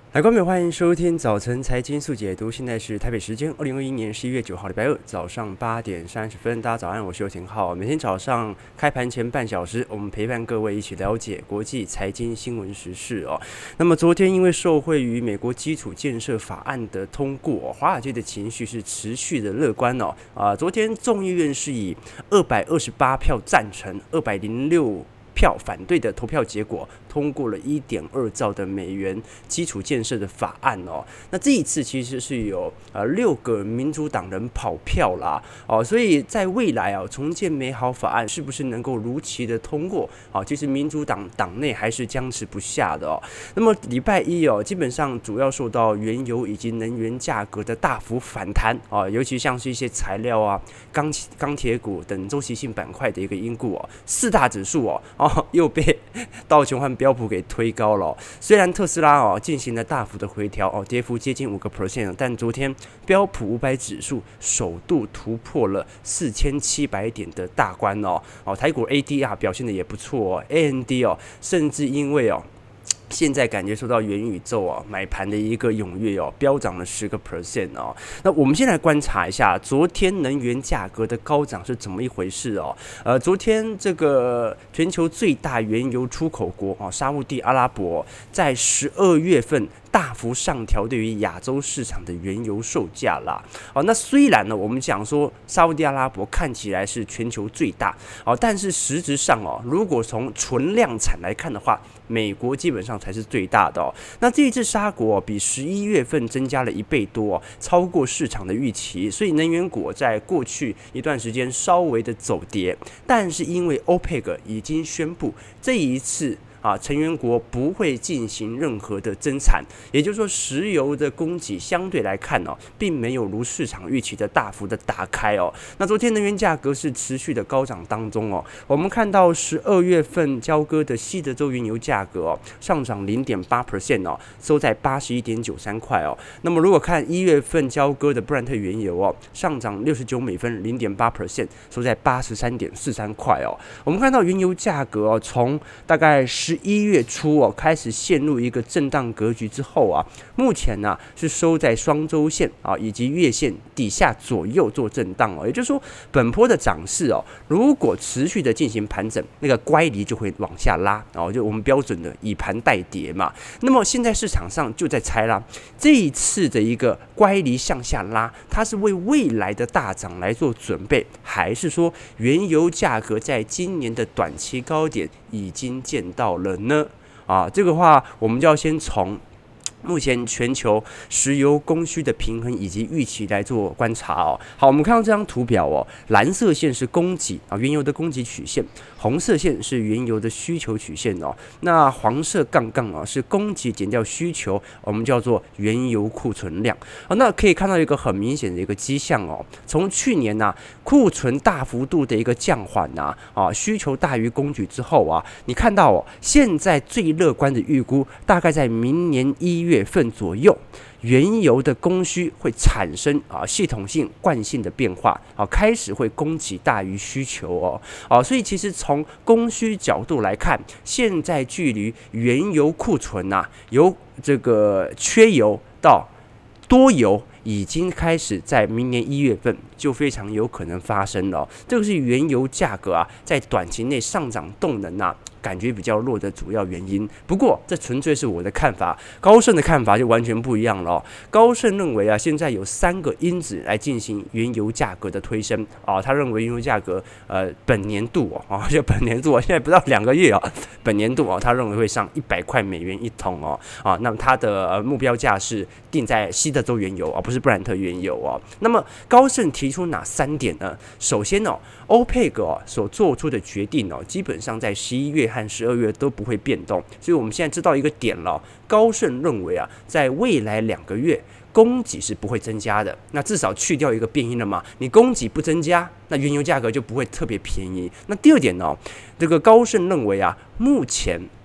来，观众欢迎收听早晨财经速解读。现在是台北时间2021年11月9号礼拜二早上8点30分。大家早安，我是尤廷浩。每天早上开盘前半小时，我们陪伴各位一起了解国际财经新闻时事哦。那么昨天因为受惠于美国基础建设法案的通过，华尔街的情绪是持续的乐观哦。昨天众议院是以228票赞成，206票反对的投票结果，通过了1.2兆的美元基础建设的法案哦。那这一次其实是有6个民主党人跑票啦哦，所以在未来啊，重建美好法案是不是能够如期的通过啊？其实民主党党内还是僵持不下的哦。那么礼拜一哦，基本上主要受到原油以及能源价格的大幅反弹啊，尤其像是一些材料啊、钢铁股等周期性板块的一个因故哦，四大指数又被道琼和标普给推高了虽然特斯拉进行了大幅的回调跌幅接近5%，但昨天标普500指数首度突破了4700点的大关台股 ADR 表现的也不错AMD 甚至因为现在感觉受到元宇宙买盘的一个踊跃飙涨了10%那我们先来观察一下昨天能源价格的高涨是怎么一回事昨天这个全球最大原油出口国沙烏地阿拉伯在12月份大幅上调对于亚洲市场的原油售价啦那虽然呢我们讲说沙烏地阿拉伯看起来是全球最大但是实质上如果从纯量产来看的话，美国基本上才是最大的那这一次沙国比11月份增加了1倍多超过市场的预期，所以能源股在过去一段时间稍微的走跌，但是因为 OPEC 已经宣布这一次成员国不会进行任何的增产，也就是说石油的供给相对来看并没有如市场预期的大幅的打开那昨天能源价格是持续的高涨当中我们看到12月份交割的西德州原油价格上涨 0.8% 收在81.93块那么如果看1月份交割的布兰特原油上涨69美分 0.8% 收在83.43块我们看到原油价格从大概11月初开始陷入一个震荡格局之后目前是收在双周线以及月线底下左右做震荡也就是说本波的涨势如果持续的进行盘整，那个乖离就会往下拉就我们标准的以盘带跌嘛。那么现在市场上就在猜啦，这一次的一个乖离向下拉，它是为未来的大涨来做准备，还是说原油价格在今年的短期高点已经见到了呢？这个话我们就要先从目前全球石油供需的平衡以及预期来做观察好，我们看到这张图表蓝色线是供给原油的供给曲线，红色线是原油的需求曲线那黄色杠杠是供给减掉需求，我们叫做原油库存量那可以看到一个很明显的一个迹象从去年库存大幅度的一个降缓需求大于供给之后你看到现在最乐观的预估大概在明年1月份左右，原油的供需会产生系统性惯性的变化开始会供给大于需求所以其实从供需角度来看，现在距离原油库存由这个缺油到多油已经开始在明年1月份就非常有可能发生了这个是原油价格在短期内上涨动能感觉比较弱的主要原因。不过这纯粹是我的看法，高盛的看法就完全不一样了高盛认为现在有3个因子来进行原油价格的推升他认为原油价格本年度就本年度现在不到2个月本年度他认为会上100块美元一桶那么他的目标价是定在西德州原油不是布兰特原油那么高盛提出哪3点呢？首先OPEC 所做出的决定基本上在11月和12月都不会变动，所以我们现在知道一个点了，高盛认为在未来2个月供给是不会增加的，那至少去掉一个变因了嘛，你供给不增加，那原油价格就不会特别便宜。那第二点这个高盛认为目前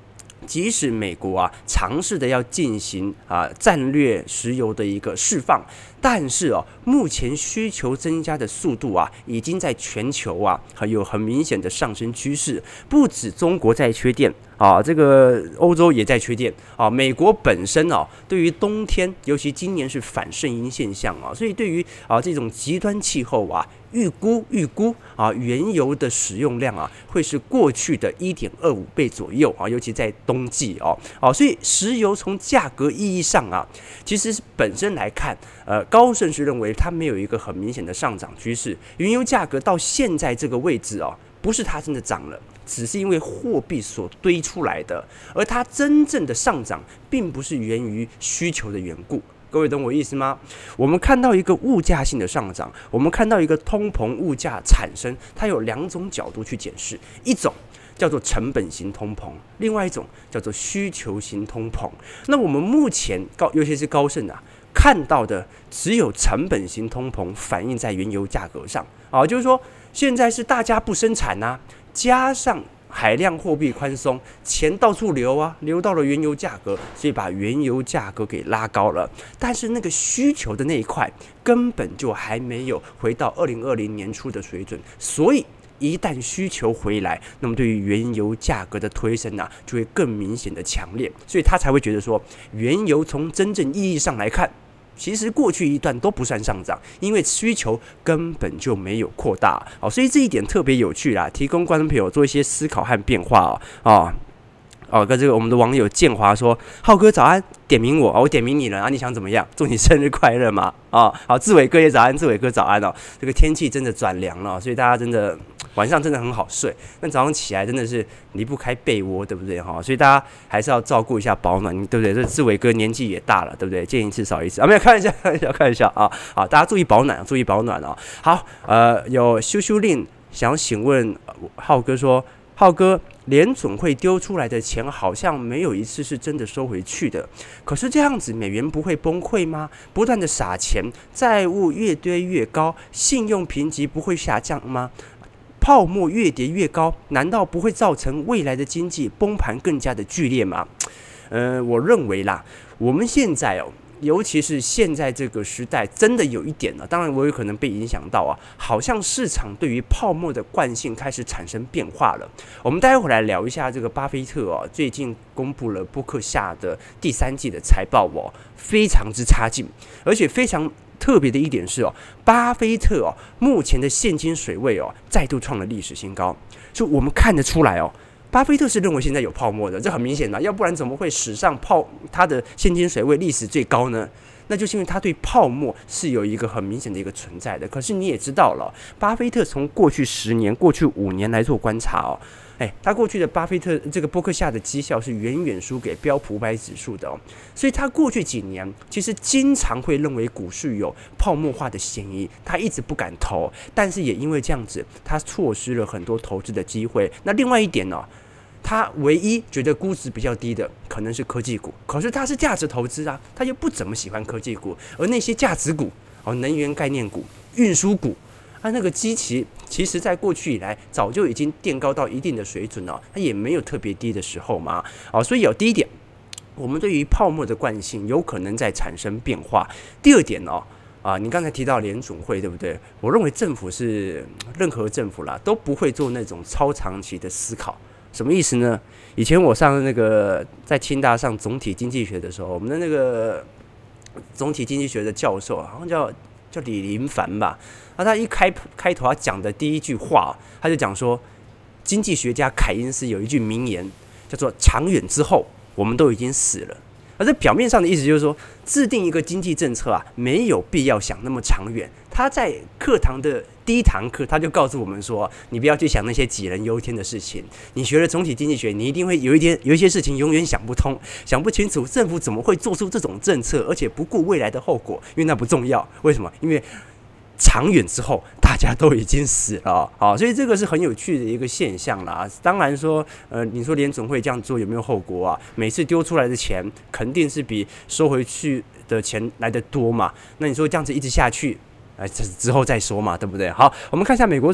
即使美国尝试的要进行战略石油的一个释放，但是目前需求增加的速度已经在全球有很明显的上升趋势。不止中国在缺电这个欧洲也在缺电美国本身对于冬天，尤其今年是反圣婴现象所以对于这种极端气候预估原油的使用量会是过去的 1.25 倍左右尤其在冬季所以石油从价格意义上其实本身来看高盛是认为它没有一个很明显的上涨趋势，原油价格到现在这个位置不是它真的涨了，只是因为货币所堆出来的，而它真正的上涨并不是源于需求的缘故。各位懂我意思吗？我们看到一个物价性的上涨，我们看到一个通膨物价产生，它有2种角度去检视，一种叫做成本型通膨，另外一种叫做需求型通膨。那我们目前尤其是高盛看到的只有成本型通膨反映在原油价格上就是说现在是大家不生产加上海量货币宽松，钱到处流到了原油价格，所以把原油价格给拉高了。但是那个需求的那一块根本就还没有回到2020年初的水准，所以一旦需求回来，那么对于原油价格的推升就会更明显的强烈，所以他才会觉得说，原油从真正意义上来看，其实过去一段都不算上涨，因为需求根本就没有扩大所以这一点特别有趣啦，提供观众朋友做一些思考和变化跟这个我们的网友建华说，浩哥早安，点名我点名你了你想怎么样？祝你生日快乐嘛好，志伟哥也早安，志伟哥早安这个天气真的转凉了所以大家真的晚上真的很好睡，但早上起来真的是离不开被窝，对不对所以大家还是要照顾一下保暖，对不对？这志伟哥年纪也大了，对不对？见一次少一次没有，开玩笑好，大家注意保暖好，有羞羞令想要请问浩哥说，浩哥，联准会丢出来的钱好像没有一次是真的收回去的，可是这样子美元不会崩溃吗？不断的撒钱，债务越堆越高，信用评级不会下降吗？泡沫越跌越高，难道不会造成未来的经济崩盘更加的剧烈吗？我认为啦，我们现在尤其是现在这个时代，真的有一点当然我有可能被影响到好像市场对于泡沫的惯性开始产生变化了。我们待会来聊一下这个巴菲特最近公布了波克夏的第3季的财报非常之差劲，而且非常特别的一点是巴菲特目前的现金水位再度创了历史新高，所以我们看得出来巴菲特是认为现在有泡沫的，这很明显要不然怎么会史上他的现金水位历史最高呢？那就是因为他对泡沫是有一个很明显的一个存在的。可是你也知道了，巴菲特从过去10年、过去5年来做观察他过去的巴菲特这个波克夏的绩效是远远输给标普500指数的所以他过去几年其实经常会认为股市有泡沫化的嫌疑，他一直不敢投，但是也因为这样子，他错失了很多投资的机会。那另外一点他唯一觉得估值比较低的可能是科技股，可是他是价值投资他又不怎么喜欢科技股，而那些价值股能源概念股、运输股那个基期其实在过去以来早就已经垫高到一定的水准它也没有特别低的时候嘛所以第一点，我们对于泡沫的惯性有可能在产生变化。第二点你刚才提到联准会，对不对？我认为政府是任何政府啦都不会做那种超长期的思考。什么意思呢？以前我上那个在清大上总体经济学的时候，我们的那个总体经济学的教授好像叫李林凡吧，他一开头他讲的第一句话，他就讲说，经济学家凯因斯有一句名言，叫做长远之后我们都已经死了。而这表面上的意思就是说，制定一个经济政策没有必要想那么长远。他在课堂的第1堂课，他就告诉我们说，你不要去想那些杞人忧天的事情。你学了总体经济学，你一定会有一些事情永远想不通、想不清楚，政府怎么会做出这种政策，而且不顾未来的后果，因为那不重要。为什么？因为长远之后大家都已经死了所以这个是很有趣的一个现象啦。当然说你说联准会这样做有没有后果每次丢出来的钱肯定是比收回去的钱来得多嘛，那你说这样子一直下去之后再说嘛，对不对？好，我们看一下美国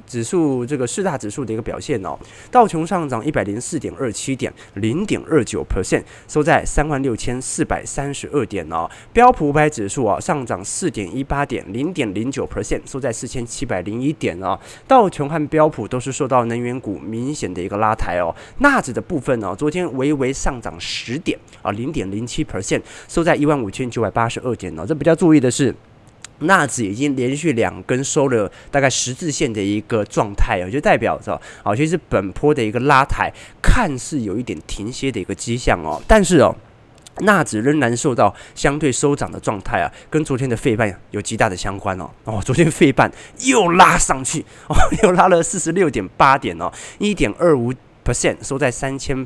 指数这个四大指数的一个表现哦，道琼上涨104.27点，0.29%，收在36432点哦。标普500指数啊上涨4.18点，0.09%，收在4701点哦。道琼和标普都是受到能源股明显的一个拉抬哦。纳指的部分哦，昨天微微上涨10点啊，0.07%，收在15982点哦。这比较注意的是，纳指已经连续2根收了大概十字线的一个状态哦，就代表着其实本波的一个拉抬看似有一点停歇的一个迹象哦，但是纳指仍然受到相对收涨的状态啊，跟昨天的费半有极大的相关哦。昨天费半又拉上去又拉了46.8点哦，1.25%收在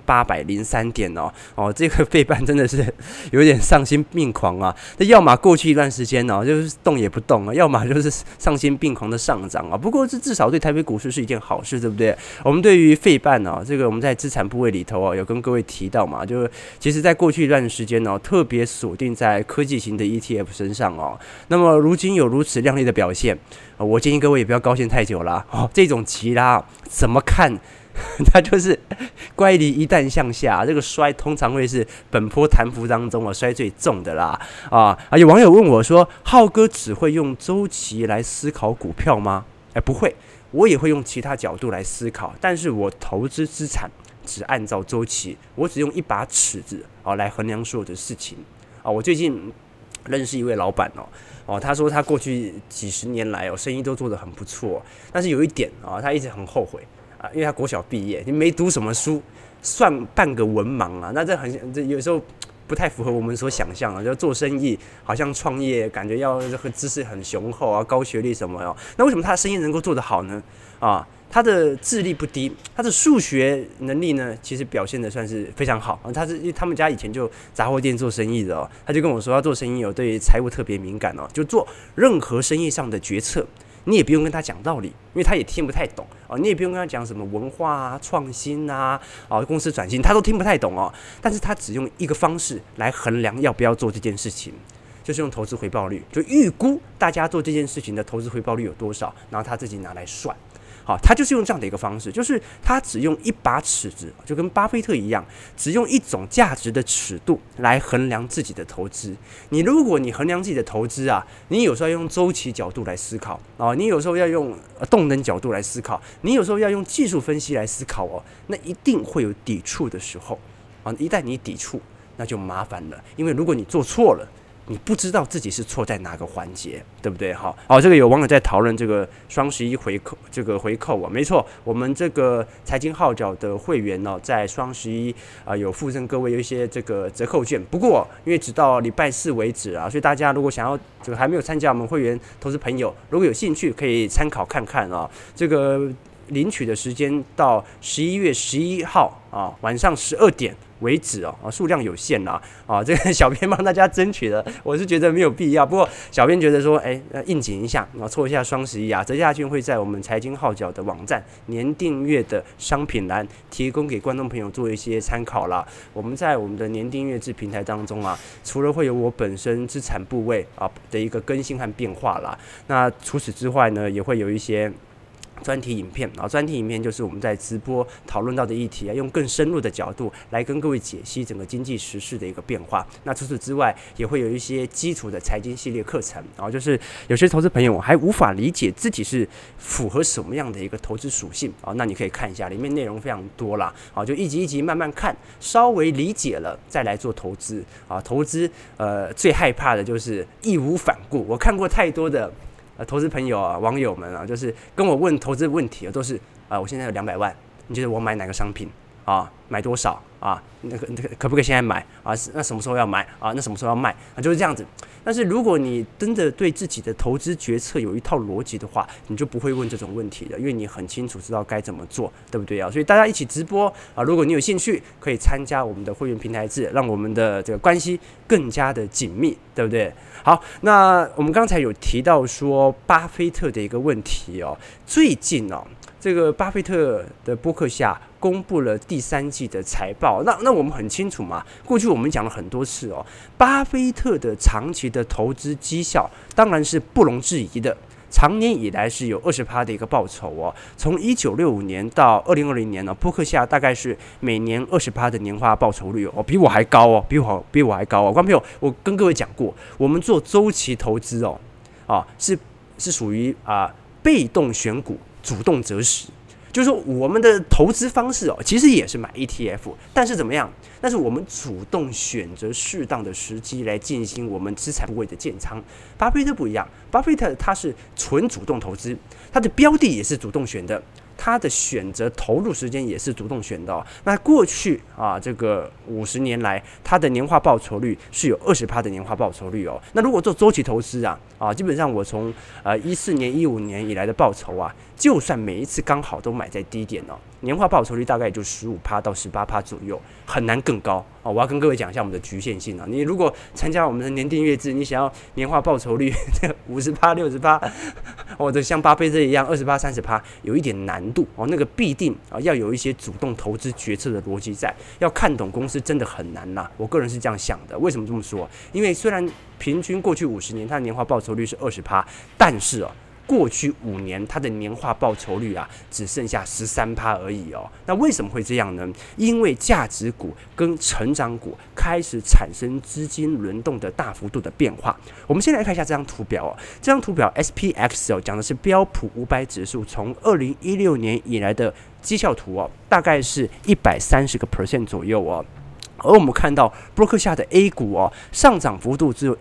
3803点哦，这个费半真的是有点丧心病狂啊！这要么过去一段时间就是动也不动啊，要么就是丧心病狂的上涨啊。不过这至少对台北股市是一件好事，对不对？我们对于费半这个我们在资产部位里头有跟各位提到嘛，就其实在过去一段时间特别锁定在科技型的 ETF 身上那么如今有如此亮丽的表现，我建议各位也不要高兴太久啦这种急拉怎么看？它就是乖离一旦向下，这个摔通常会是本波弹幅当中摔最重的啦有网友问我说：“浩哥只会用周期来思考股票吗？”不会，我也会用其他角度来思考，但是我投资资产只按照周期，我只用一把尺子来衡量所有的事情我最近认识一位老板他说他过去几十年来生意都做得很不错，但是有一点他一直很后悔。因为他国小毕业，你没读什么书，算半个文盲啊。那这有时候不太符合我们所想象的，就做生意好像创业，感觉要这个知识很雄厚啊，高学历什么那为什么他的生意能够做得好呢？他的智力不低，他的数学能力呢，其实表现得算是非常好。他们家以前就杂货店做生意的他就跟我说，他做生意对财务特别敏感就做任何生意上的决策。你也不用跟他讲道理，因为他也听不太懂你也不用跟他讲什么文化啊、创新啊、公司转型，他都听不太懂但是他只用一个方式来衡量要不要做这件事情，就是用投资回报率，就预估大家做这件事情的投资回报率有多少，然后他自己拿来算。他就是用这样的一个方式，就是他只用一把尺子，就跟巴菲特一样，只用一种价值的尺度来衡量自己的投资。如果你衡量自己的投资你有时候要用周期角度来思考你有时候要用动能角度来思考，你有时候要用技术分析来思考那一定会有抵触的时候一旦你抵触，那就麻烦了，因为如果你做错了，你不知道自己是错在哪个环节，对不对？这个有网友在讨论这个双11回扣没错，我们这个财经号角的会员在双11有附赠各位有一些这个折扣券，不过因为直到礼拜4为止所以大家如果想要这个还没有参加我们会员投资朋友，如果有兴趣可以参考看看这个领取的时间到11月11号晚上12点。为止数量有限啦这个小编帮大家争取的，我是觉得没有必要。不过小编觉得说，应景一下凑一下双11折价券会在我们财经号角的网站年订阅的商品栏提供给观众朋友做一些参考啦。我们在我们的年订阅制平台当中除了会有我本身资产部位的一个更新和变化啦，那除此之外呢，也会有一些专题影片专题影片就是我们在直播讨论到的议题用更深入的角度来跟各位解析整个经济时事的一个变化。那除此之外，也会有一些基础的财经系列课程就是有些投资朋友还无法理解自己是符合什么样的一个投资属性那你可以看一下，里面内容非常多啦就一集一集慢慢看，稍微理解了再来做投资投资最害怕的就是义无反顾。我看过太多的投资朋友网友们就是跟我问投资问题都是我现在有200万，你觉得我买哪个商品买多少那个可不可以现在买那什么时候要买那什么时候要卖就是这样子。但是如果你真的对自己的投资决策有一套逻辑的话，你就不会问这种问题的，因为你很清楚知道该怎么做，对不对所以大家一起直播如果你有兴趣，可以参加我们的会员平台制，让我们的这个关系更加的紧密，对不对？好，那我们刚才有提到说巴菲特的一个问题最近这个巴菲特的播客下公布了第3季的财报，那我们很清楚嘛，过去我们讲了很多次巴菲特的长期的投资绩效当然是不容置疑的， 长年以来是有20%的一个报酬哦。从1965年到2020年呢，波克夏大概是每年20%的年化报酬率哦，比我还高哦，比我还高哦。观众朋友，我跟各位讲过，我们做周期投资哦，是属于被动选股，主动择时。就是说，我们的投资方式哦，其实也是买 ETF， 但是怎么样？但是我们主动选择适当的时机来进行我们资产部位的建仓。巴菲特不一样，巴菲特他是纯主动投资，他的标的也是主动选的。他的选择投入时间也是主动选的哦。那过去这个50年来，他的年化报酬率是有20%的年化报酬率哦。那如果做周期投资基本上我从14年、15年以来的报酬就算每一次刚好都买在低点哦，年化报酬率大概也就15%到18%左右，很难更高哦。我要跟各位讲一下我们的局限性你如果参加我们的年订阅制，你想要年化报酬率50%、60%，或者像巴菲特一样20%、30%，有一点难度哦。那个必定要有一些主动投资决策的逻辑在，要看懂公司真的很难啦。我个人是这样想的。为什么这么说？因为虽然平均过去50年它的年化报酬率是20%，但是过去5年，它的年化报酬率只剩下13%而已哦。那为什么会这样呢？因为价值股跟成长股开始产生资金轮动的大幅度的变化。我们先来看一下这张图表这张图表 SPX 讲的是标普500指数从2016年以来的绩效图大概是130% 左右而我们看到波克夏的 A 股上涨幅度只有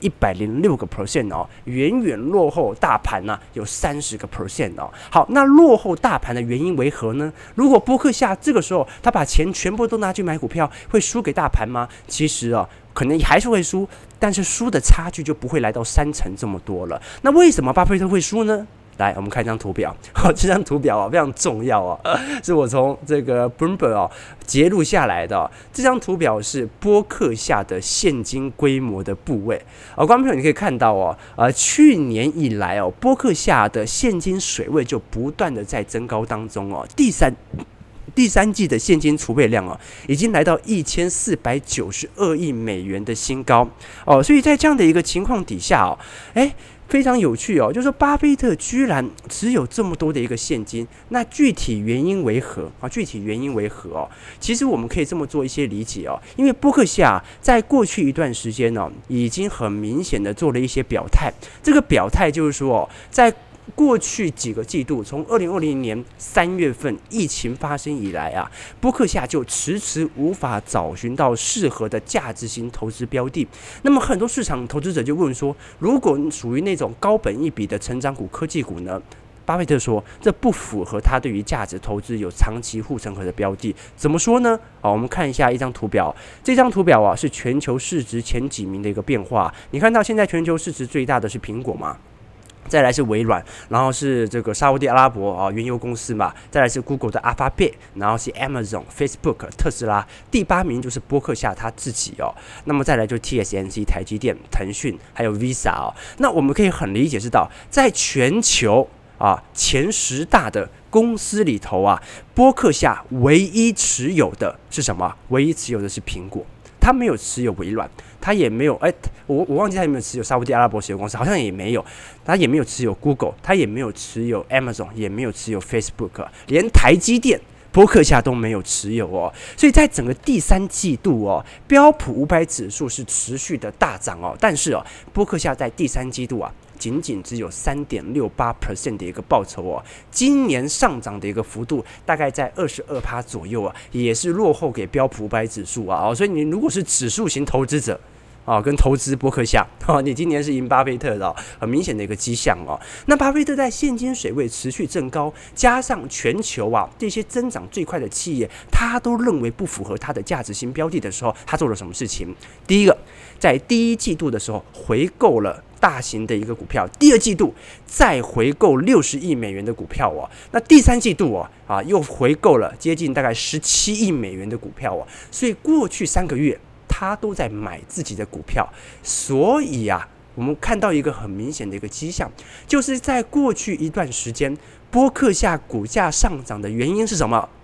106% 远远落后大盘有30% 好，那落后大盘的原因为何呢？如果波克夏这个时候他把钱全部都拿去买股票，会输给大盘吗？其实可能还是会输，但是输的差距就不会来到30%这么多了。那为什么巴菲特会输呢？来，我们看一张图表。这张图表非常重要是我从这个 Bloomberg 截录下来的这张图表是波克夏的现金规模的部位观众朋友，你可以看到去年以来波克夏的现金水位就不断的在增高当中第三季的现金储备量已经来到1492亿美元的新高所以在这样的一个情况底下非常有趣就是说巴菲特居然只有这么多的一个现金，那具体原因为何其实我们可以这么做一些理解因为波克夏在过去一段时间已经很明显的做了一些表态，这个表态就是说在过去几个季度，从2020年3月份疫情发生以来波克夏就迟迟无法找寻到适合的价值型投资标的。那么很多市场投资者就问说，如果属于那种高本益比的成长股、科技股呢？巴菲特说，这不符合他对于价值投资有长期护城河的标的。怎么说呢？我们看一下一张图表，这张图表是全球市值前几名的一个变化。你看到现在全球市值最大的是苹果吗？再来是微软，然后是这个沙烏地阿拉伯原油公司嘛，再来是 Google 的 Alphabet， 然后是 Amazon、Facebook、特斯拉，第8名就是波克夏他自己那么再来就 TSMC、台积电、腾讯还有 Visa 那我们可以很理解知道，在全球前10大的公司里头波克夏唯一持有的是什么？唯一持有的是苹果。他没有持有微软，他也没有我忘记他有没有持有沙烏地阿拉伯石油公司，好像也没有。他也没有持有 Google， 他也没有持有 Amazon， 也没有持有 Facebook， 连台积电波克夏都没有持有所以在整个第3季度标普500指数是持续的大涨但是波克夏在第3季度仅仅只有 3.68% 的一个报酬今年上涨的一个幅度大概在 22% 左右也是落后给标普500指数所以你如果是指数型投资者跟投资波克夏你今年是赢巴菲特的很明显的一个迹象那巴菲特在现金水位持续增高，加上全球这些增长最快的企业，他都认为不符合他的价值型标的的时候，他做了什么事情？第一个，在第1季度的时候回购了大型的一个股票，第2季度再回购60亿美元的股票那第3季度又回购了接近大概17亿美元的股票所以过去3个月他都在买自己的股票，所以我们看到一个很明显的一个迹象，就是在过去一段时间波克夏股价上涨的原因是什么？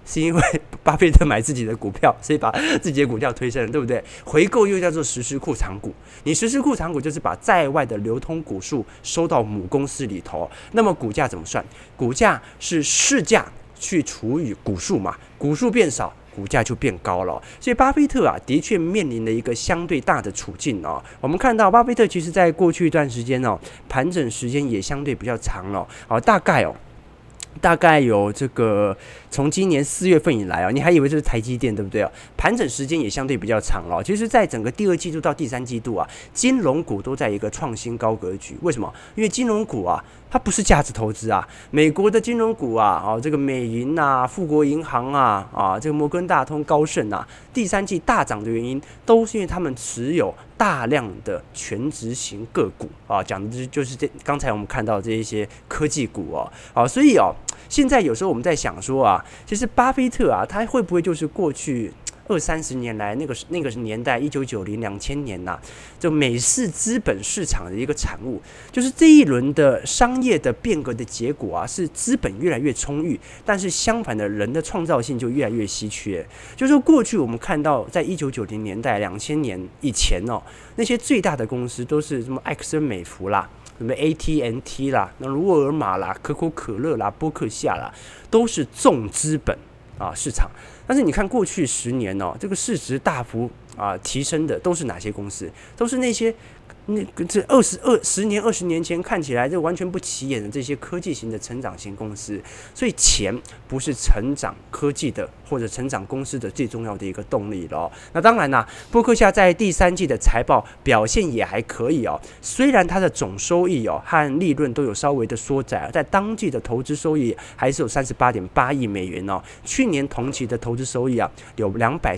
是因为巴菲特买自己的股票，所以把自己的股票推升了，对不对？回购又叫做实时库藏股，你实时库藏股就是把在外的流通股数收到母公司里头，那么股价怎么算？股价是市价去除以股数嘛，股数变少，股价就变高了。所以巴菲特啊，的确面临了一个相对大的处境哦。我们看到巴菲特其实在过去一段时间哦，盘整时间也相对比较长了，大概有这个从今年4月份以来你还以为这是台积电对不对盘整时间也相对比较长了。其实在整个第2季度到第3季度啊，金融股都在一个创新高格局。为什么？因为金融股啊，它不是价值投资啊。美国的金融股啊，这个美银啊、富国银行啊、这个摩根大通、高盛啊，第3季大涨的原因，都是因为他们持有大量的全值型个股啊，讲的就是刚才我们看到这一些科技股所以现在有时候我们在想说啊，其实巴菲特啊，他会不会就是过去20-30年来那个年代1990、2000年呐，就美式资本市场的一个产物，就是这一轮的商业的变革的结果啊，是资本越来越充裕，但是相反的人的创造性就越来越稀缺。就是说过去我们看到在1990年代、2000年以前那些最大的公司都是什么艾克森美孚啦。什么 AT&T 啦，那鲁尔玛啦、可口可乐啦、波克夏啦，都是重资本市场。但是你看过去10年这个市值大幅提升的都是哪些公司？都是那些这10年、20年前看起来就完全不起眼的这些科技型的成长型公司。所以钱不是成长科技的或者成长公司的最重要的一个动力了那当然啦，波克夏在第3季的财报表现也还可以虽然它的总收益和利润都有稍微的缩窄，在当季的投资收益还是有38.8亿美元去年同期的投资收益有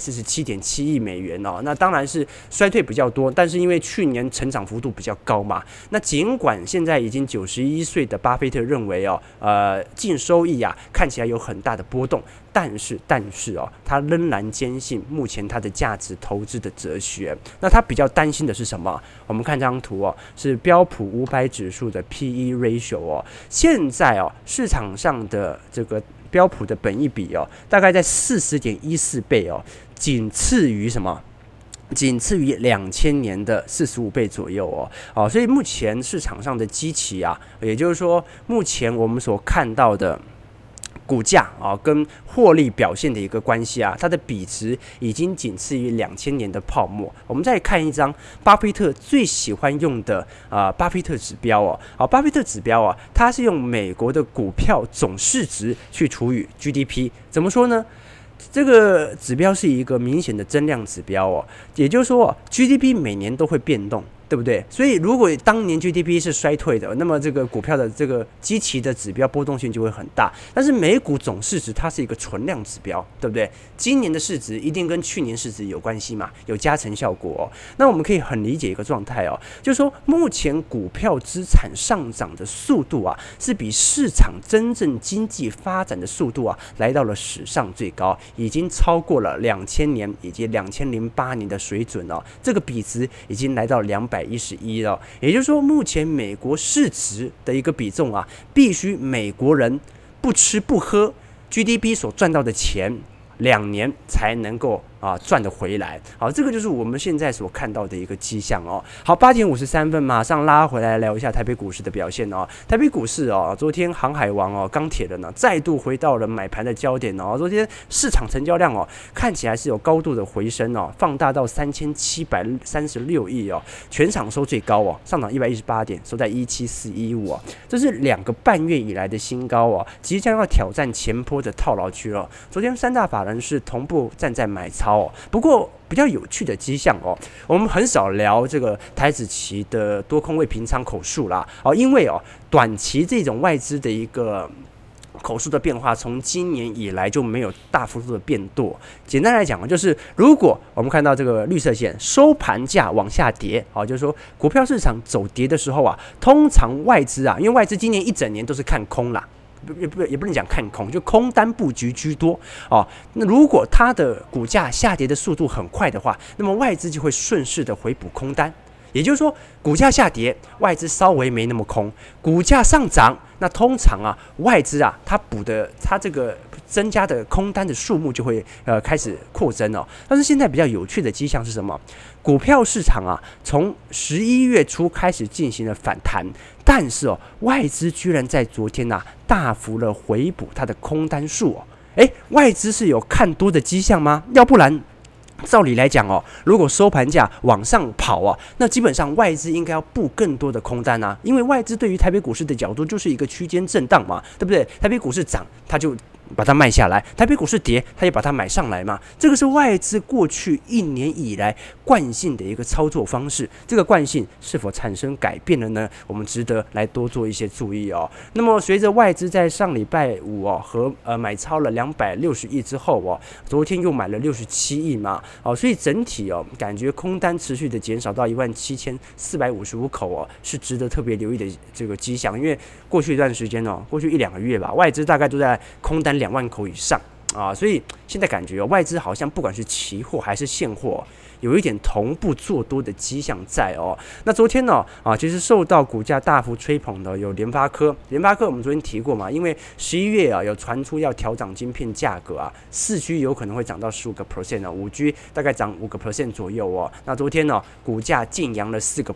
247.7亿美元那当然是衰退比较多，但是因为去年成长幅度比较高嘛，那尽管现在已经91岁的巴菲特认为净收益看起来有很大的波动，但是他仍然坚信目前他的价值投资的哲学。那他比较担心的是什么？我们看这张图是标普500指数的 PE ratio 现在市场上的这个标普的本益比大概在40.14倍仅次于什么？仅次于2000年的45倍左右所以目前市场上的基期也就是说目前我们所看到的股价跟获利表现的一个关系它的比值已经仅次于2000年的泡沫。我们再看一张巴菲特最喜欢用的巴菲特指标巴菲特指标它是用美国的股票总市值去除以 GDP。怎么说呢？这个指标是一个明显的增量指标也就是说GDP 每年都会变动，对不对？所以如果当年 GDP 是衰退的，那么这个股票的这个基期的指标波动性就会很大。但是美股总市值它是一个存量指标，对不对？今年的市值一定跟去年市值有关系嘛，有加成效果那我们可以很理解一个状态就是说目前股票资产上涨的速度是比市场真正经济发展的速度来到了史上最高，已经超过了2000年以及2008年的水准这个比值已经来到211了。也就是说目前美国市值的一个比重必须美国人不吃不喝 GDP 所赚到的钱2年才能够赚得回来。好，这个就是我们现在所看到的一个迹象好，8点53分，马上拉回来聊一下台北股市的表现台北股市昨天航海王钢铁人再度回到了买盘的焦点昨天市场成交量看起来是有高度的回升放大到3736亿全场收最高上涨118点，收在17415这是2个半月以来的新高即将要挑战前波的套牢区了。昨天3大法人是同步站在买超不过比较有趣的迹象我们很少聊这个台指期的多空位平仓口数啦因为短期这种外资的一个口数的变化从今年以来就没有大幅度的变多。简单来讲就是如果我们看到这个绿色线收盘价往下跌就是说股票市场走跌的时候通常外资因为外资今年一整年都是看空啦，也不能讲看空，就空单布局居多那如果它的股价下跌的速度很快的话，那么外资就会顺势的回补空单。 也就是说，股价下跌，外资稍微没那么空；股价上涨，那通常外资它这个增加的空单的数目就会开始扩增哦。但是现在比较有趣的迹象是什么？股票市场从11月初开始进行了反弹，但是外资居然在昨天大幅的回补它的空单数外资是有看多的迹象吗？要不然照理来讲如果收盘价往上跑那基本上外资应该要布更多的空单因为外资对于台北股市的角度就是一个区间震荡嘛，对不对？台北股市涨，它就把它卖下来，台北股市跌，它也把它买上来嘛。这个是外资过去1年以来惯性的一个操作方式，这个惯性是否产生改变了呢？我们值得来多做一些注意那么随着外资在上礼拜五和买超了260亿之后昨天又买了67亿嘛所以整体感觉空单持续的减少到17455口是值得特别留意的这个迹象，因为过去一段时间过去1-2个月吧，外资大概都在空单2万口以上所以现在感觉外资好像不管是期货还是现货有一点同步做多的迹象在那昨天其实受到股价大幅吹捧的有联发科我们昨天提过嘛，因为11月有传出要调涨晶片价格4G 有可能会涨到15%5G 大概涨5% 左右那昨天股价净扬了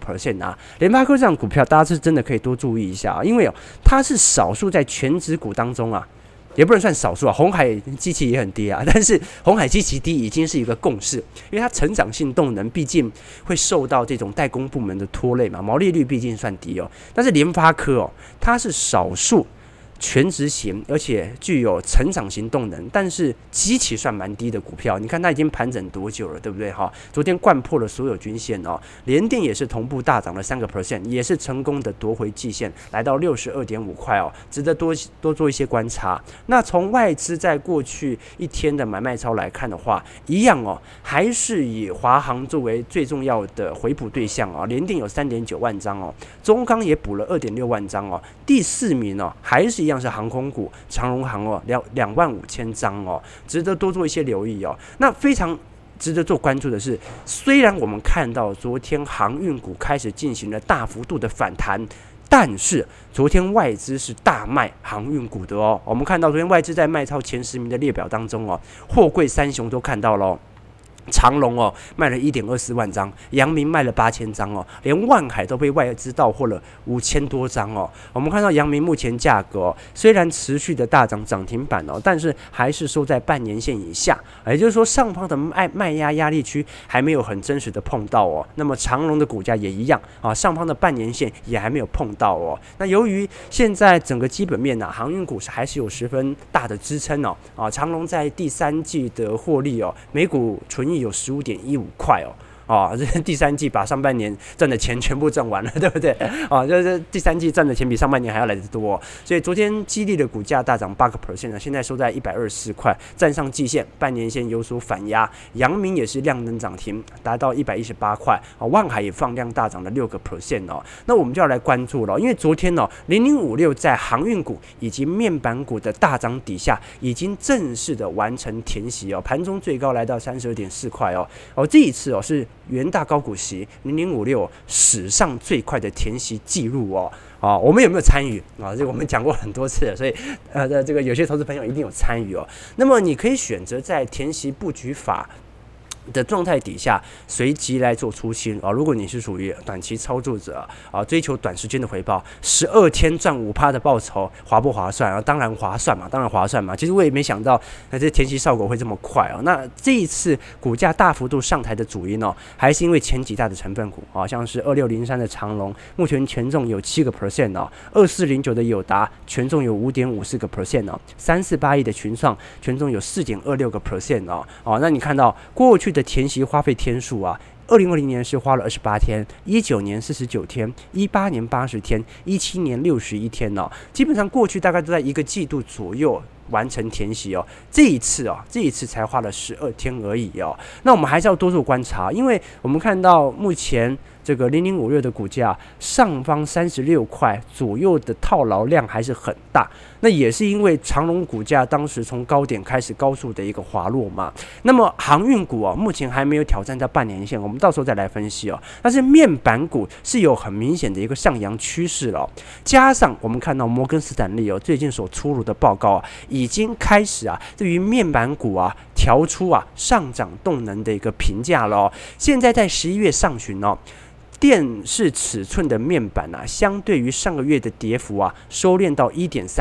4%联发科这样股票大家是真的可以多注意一下因为它是少数在全指股当中也不能算少数鸿海基期也很低但是鸿海基期低已经是一个共识，因为它成长性动能毕竟会受到这种代工部门的拖累嘛，毛利率毕竟算低但是联发科它是少数全值型，而且具有成长型动能，但是基期算蛮低的股票。你看它已经盘整多久了，对不对昨天掼破了所有均线联电也是同步大涨了3%，也是成功的夺回季线，来到62.5块值得多做一些观察。那从外资在过去一天的买卖超来看的话，一样还是以华航作为最重要的回补对象联电有3.9万张中钢也补了2.6万张第4名还是一样是航空股，长荣航25000张值得多做一些留意那非常值得做关注的是，虽然我们看到昨天航运股开始进行了大幅度的反弹，但是昨天外资是大卖航运股的我们看到昨天外资在卖超前10名的列表当中货柜三雄都看到了长荣卖了1.24万张，阳明卖了8000张连万海都被外资到货了5000多张我们看到阳明目前价格虽然持续的大涨涨停板但是还是收在半年线以下，也就是说上方的卖压压力区还没有很真实的碰到那么长荣的股价也一样上方的半年线也还没有碰到那由于现在整个基本面航运股还是有十分大的支撑长荣在第3季的获利每股纯益有15.15块这第3季把上半年赚的钱全部赚完了，对不对就是第3季赚的钱比上半年还要来得多所以昨天激励的股价大涨8%现在收在124块，站上季线，半年线有所反压。阳明也是亮灯涨停，达到118块万海也放量大涨了6%那我们就要来关注了，因为昨天0056在航运股以及面板股的大涨底下，已经正式的完成填息盘中最高来到32.4块这一次是元大高股息0056史上最快的填息记录我们有没有参与这个我们讲过很多次了，所以这个有些投资朋友一定有参与那么你可以选择在填息布局法的状态底下随即来做出清如果你是属于短期操作者追求短时间的回报，12天赚5%的报酬划不划算当然划算嘛其实我也没想到这填息效果会这么快那这一次股价大幅度上台的主因还是因为前几大的成分股像是2603的长荣目前权重有7%2409的友达权重有5.54%3481的群创权重有4.26%那你看到过去的填息花费天数2020年是花了28天，19年49天，18年80天，17年61天基本上过去大概都在1个季度左右完成填息这一次才花了12天而已那我们还是要多做观察，因为我们看到目前这个0056的股价上方36块左右的套牢量还是很大，那也是因为长荣股价当时从高点开始高速的一个滑落嘛。那么航运股目前还没有挑战到半年线，我们到时候再来分析但是面板股是有很明显的一个上扬趋势了加上我们看到摩根斯坦利最近所出炉的报告已经开始对于面板股调出上涨动能的一个评价了现在在11月上旬电视尺寸的面板相对于上个月的跌幅收敛到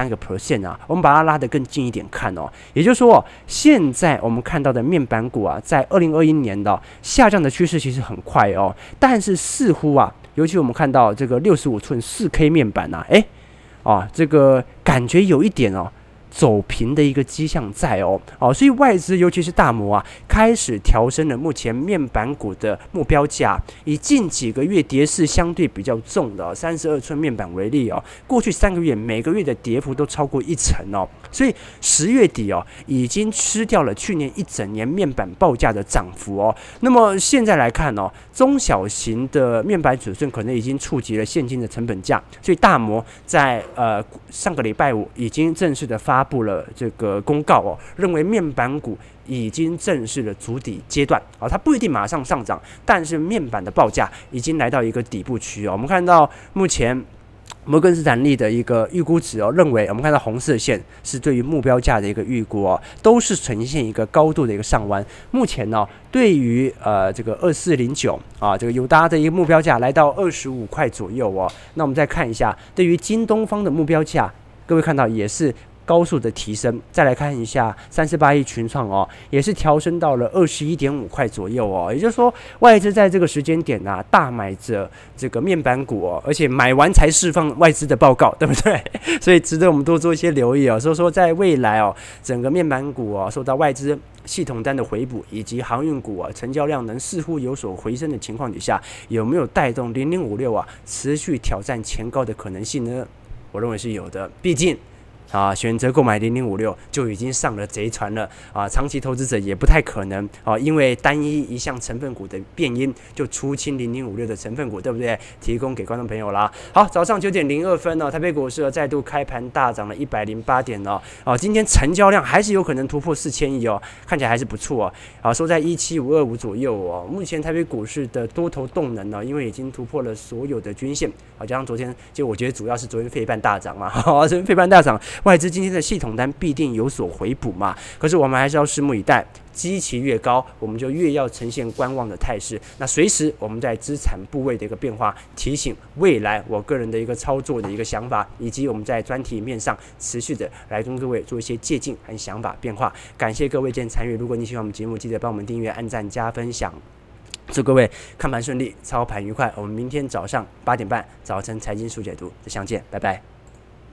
1.3% 我们把它拉得更近一点看也就是说现在我们看到的面板股在2021年的下降的趋势其实很快但是似乎尤其我们看到这个65寸 4K 面板这个感觉有一点走平的一个迹象在所以外资尤其是大摩开始调升了目前面板股的目标价，以近几个月跌势相对比较重的32寸面板为例过去3个月每个月的跌幅都超过1%所以10月底已经吃掉了去年一整年面板报价的涨幅那么现在来看中小型的面板尺寸可能已经触及了现今的成本价，所以大摩在上个礼拜五已经正式的发布了这个公告认为面板股已经正式的筑底阶段它不一定马上上涨，但是面板的报价已经来到一个底部区我们看到目前摩根斯坦利的一个预估值认为我们看到红色线是对于目标价的一个预估都是呈现一个高度的一个上弯。目前对于这个2409这个友达的一个目标价来到25块左右那我们再看一下对于京东方的目标价，各位看到也是高速的提升。再来看一下348亿群创也是调升到了21.5块左右也就是说外资在这个时间点大买着这个面板股而且买完才释放外资的报告，对不对？所以值得我们多做一些留意所以说在未来整个面板股受到外资系统单的回补，以及航运股成交量能似乎有所回升的情况底下，有没有带动0056持续挑战前高的可能性呢？我认为是有的，毕竟选择购买0056就已经上了贼船了长期投资者也不太可能因为单一项成分股的变因就出清0056的成分股，对不对？提供给观众朋友啦。好，早上9点02分台北股市再度开盘大涨了108点今天成交量还是有可能突破4000亿看起来还是不错收在17525左右目前台北股市的多头动能因为已经突破了所有的均线加上昨天就我觉得主要是昨天费半大涨嘛昨天费半大涨外资今天的系统单必定有所回补嘛，可是我们还是要拭目以待，基期越高我们就越要呈现观望的态势，那随时我们在资产部位的一个变化提醒未来我个人的一个操作的一个想法，以及我们在专题面上持续的来跟各位做一些借鉴和想法变化。感谢各位今天参与，如果你喜欢我们节目记得帮我们订阅按赞加分享，祝各位看盘顺利操盘愉快，我们明天早上8点半早晨财经速解读再相见，拜拜。